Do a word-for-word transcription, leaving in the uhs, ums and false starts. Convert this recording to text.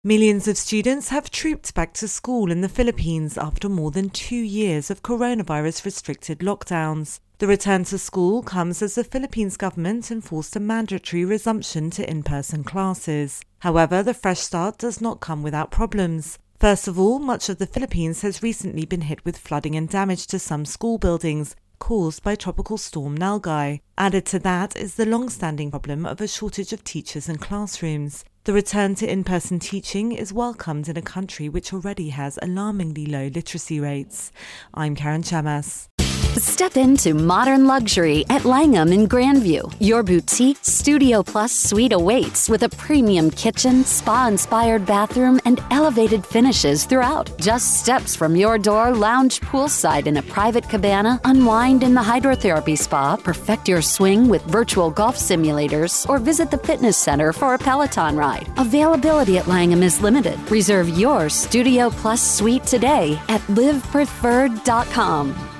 Millions of students have trooped back to school in the Philippines after more than two years of coronavirus-restricted lockdowns. The return to school comes as the Philippines government enforced a mandatory resumption to in-person classes. However, the fresh start does not come without problems. First of all, much of the Philippines has recently been hit with flooding and damage to some school buildings caused by Tropical Storm Nalgae. Added to that is the long-standing problem of a shortage of teachers and classrooms. The return to in-person teaching is welcomed in a country which already has alarmingly low literacy rates. I'm Karen Chamas. Step into modern luxury at Langham in Grandview. Your boutique Studio Plus suite awaits with a premium kitchen, spa-inspired bathroom, and elevated finishes throughout. Just steps from your door, lounge poolside in a private cabana, unwind in the hydrotherapy spa, perfect your swing with virtual golf simulators, or visit the fitness center for a Peloton ride. Availability at Langham is limited. Reserve your Studio Plus suite today at live preferred dot com.